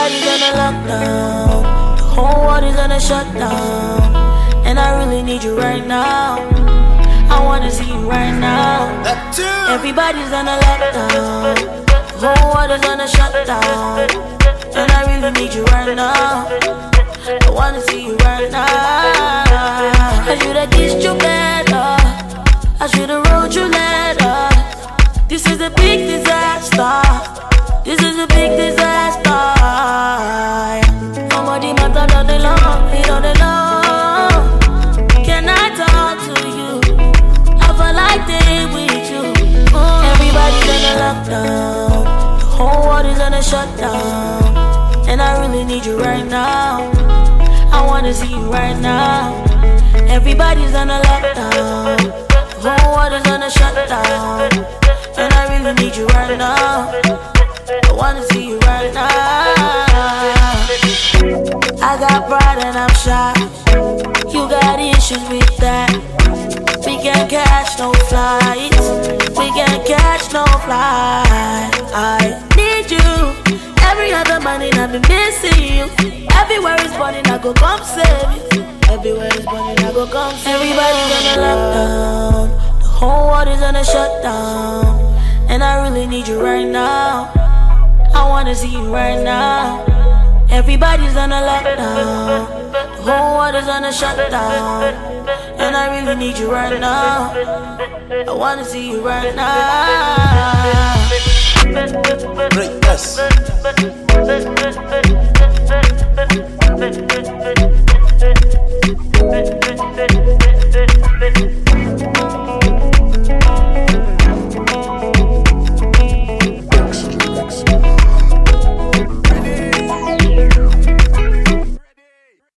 Everybody's on a lockdown. The whole world is on a shutdown. And I really need you right now. I wanna see you right now. Everybody's on a lockdown. The whole world is on a shutdown. And I really need you right now. I wanna see you right now. I should've kissed you better. I should've wrote you letter. This is a big disaster. This is a big disaster. Somebody matter on the long, it on the long. Can I talk to you? I feel like day with you. Everybody's in a lockdown. The whole world is on a shutdown. And I really need you right now. I wanna see you right now. Everybody's on a lockdown. The whole world is on a shutdown. And I really need you right now. I wanna see you right now. I got pride and I'm shy. You got issues with that. We can't catch no flights. We can't catch no flight. I need you. Every other morning I've been missing you. Everywhere is burning, I go come save you. Everywhere is burning, I go come save you. Everybody's on a lockdown. The whole world is on a shutdown. And I really need you right now. I wanna see you right now. Everybody's on a lockdown. The whole world is on a shutdown. And I really need you right now. I wanna see you right now. Greatness.